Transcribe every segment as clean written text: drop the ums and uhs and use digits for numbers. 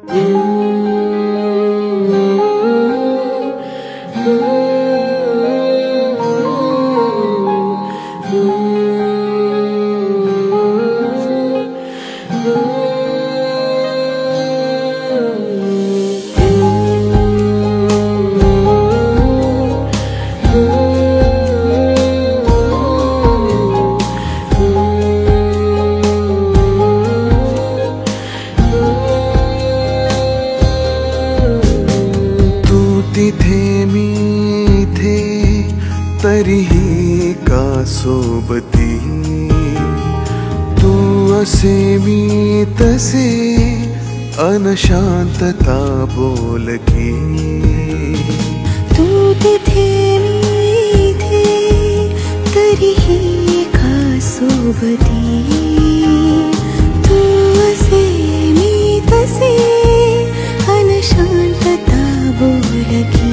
तिथे मी इथे तरीही का सोबती, तू असे मी तसे अनशांतता बोलकी। तू तिथे मी इथे तरीही का सोबती, तू असे मी तसे अनशांतता बोलकी।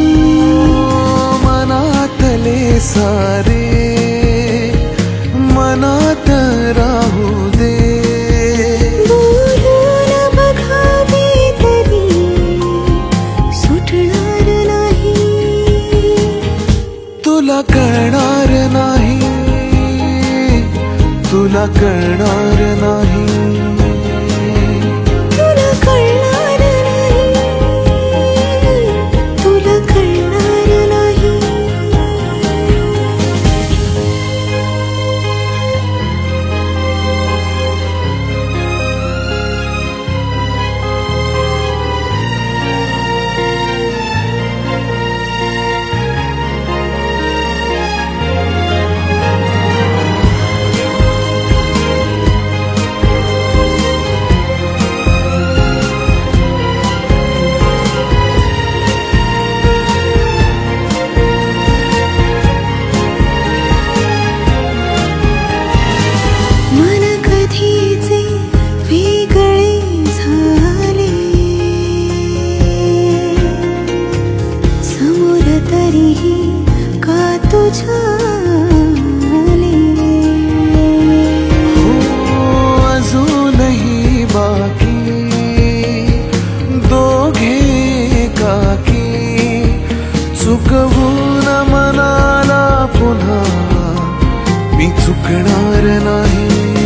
मनातले सारे मनात राहू दे, बोलून बघावे तरी सुटणार नाही, तुला कळणार नाही, तुला कळणार नाही, तुला कळणार नाही, तुला कळणार नाही। मन कधीचे वेगळे झाले, समोर तरीही का तुझ्या आले। अजूनही बाकी दोघे एकाकी, चुकवून मनाला पुन्हा मी चुकणार नाही,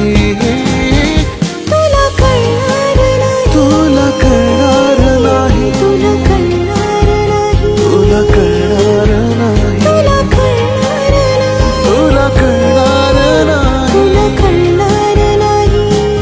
तुला कळणार नाही, तुला कळणार नाही, तुला कळणार नाही, तुला कळणार नाही, तुला कळणार नाही, तुला कळणार नाही, तुला कळणार नाही।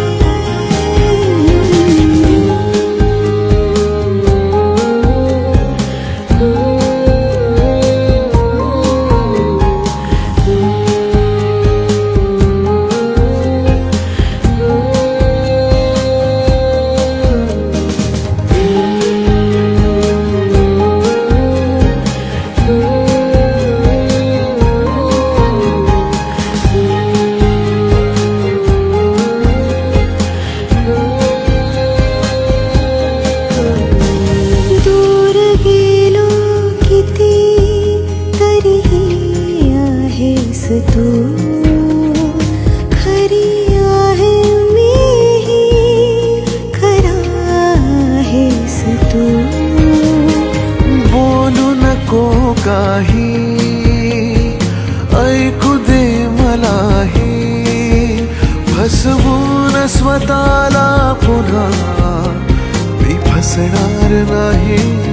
दूर गेलो किती तरीही आहेस तू, खरी आहे मीही, खरा आहेस तू। बोलू नको काही, ऐकू दे मलाही, फसवून स्वतःला पुन्हा मी फसणार नाही।